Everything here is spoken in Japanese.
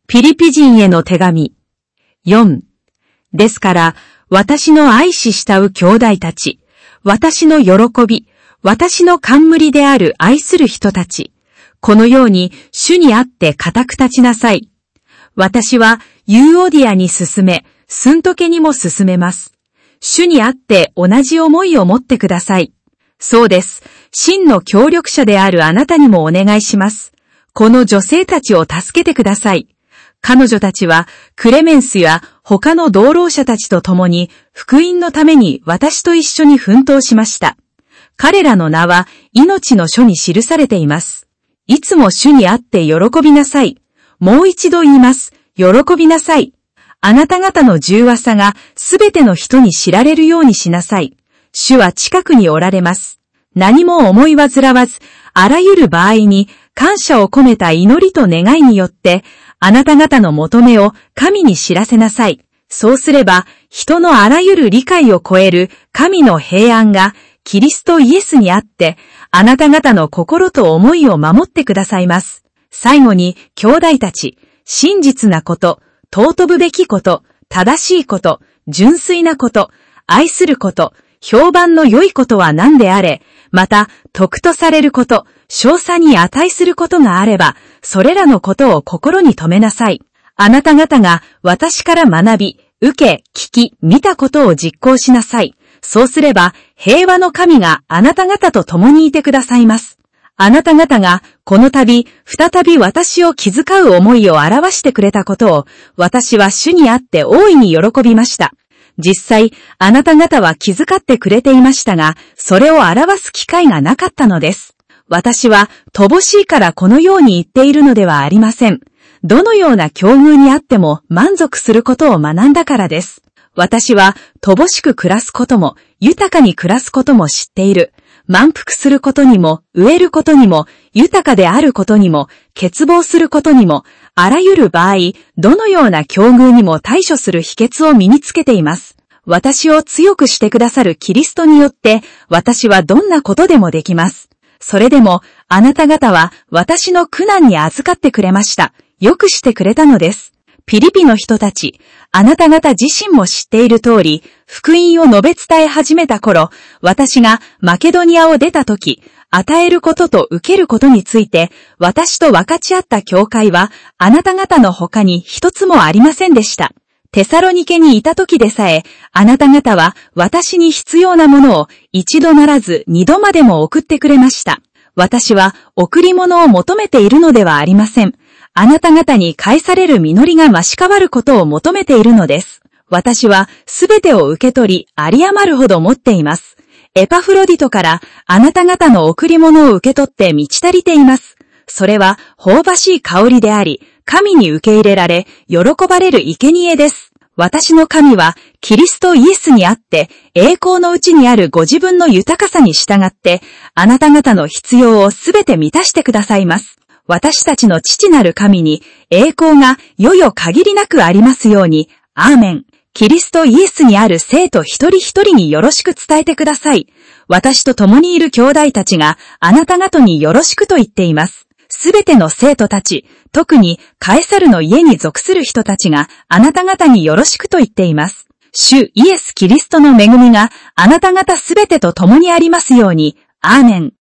ピリピ人への手紙。4。ですから、私の愛し慕う兄弟たち、私の喜び、私の冠である愛する人たち、このように主にあって固く立ちなさい。私はユーオディアに進め、スントケにも進めます。主にあって同じ思いを持ってください。そうです。真の協力者であるあなたにもお願いします。この女性たちを助けてください。彼女たちはクレメンスや他の同労者たちと共に福音のために私と一緒に奮闘しました。彼らの名は命の書に記されています。いつも主にあって喜びなさい。もう一度言います。喜びなさい。あなた方の重和さがすべての人に知られるようにしなさい。主は近くにおられます。何も思い煩わず、あらゆる場合に感謝を込めた祈りと願いによって、あなた方の求めを神に知らせなさい。そうすれば、人のあらゆる理解を超える神の平安がキリストイエスにあって、あなた方の心と思いを守ってくださいます。最後に、兄弟たち、真実なこと、尊ぶべきこと、正しいこと、純粋なこと、愛すること、評判の良いことは何であれ、また、徳とされること、称賛に値することがあれば、それらのことを心に留めなさい。あなた方が私から学び、受け、聞き、見たことを実行しなさい。そうすれば、平和の神があなた方と共にいてくださいます。あなた方がこの度、再び私を気遣う思いを表してくれたことを、私は主にあって大いに喜びました。実際、あなた方は気遣ってくれていましたが、それを表す機会がなかったのです。私は乏しいからこのように言っているのではありません。どのような境遇にあっても満足することを学んだからです。私は乏しく暮らすことも豊かに暮らすことも知っている。満腹することにも飢えることにも豊かであることにも欠乏することにもあらゆる場合どのような境遇にも対処する秘訣を身につけています。私を強くしてくださるキリストによって私はどんなことでもできます。それでもあなた方は私の苦難に預かってくれました。よくしてくれたのです。ピリピの人たち、あなた方自身も知っている通り、福音を述べ伝え始めた頃、私がマケドニアを出た時、与えることと受けることについて、私と分かち合った教会は、あなた方の他に一つもありませんでした。テサロニケにいた時でさえ、あなた方は私に必要なものを一度ならず二度までも送ってくれました。私は贈り物を求めているのではありません。あなた方に返される実りが増し変わることを求めているのです。私はすべてを受け取り、有り余るほど持っています。エパフロディトからあなた方の贈り物を受け取って満ち足りています。それは芳しい香りであり、神に受け入れられ、喜ばれる生贄です。私の神はキリストイエスにあって栄光のうちにあるご自分の豊かさに従ってあなた方の必要をすべて満たしてくださいます。私たちの父なる神に栄光がよよ限りなくありますように。アーメン。キリストイエスにある生徒一人一人によろしく伝えてください。私と共にいる兄弟たちがあなた方によろしくと言っています。すべての生徒たち、特にカエサルの家に属する人たちがあなた方によろしくと言っています。主イエス・キリストの恵みがあなた方すべてと共にありますように。アーメン。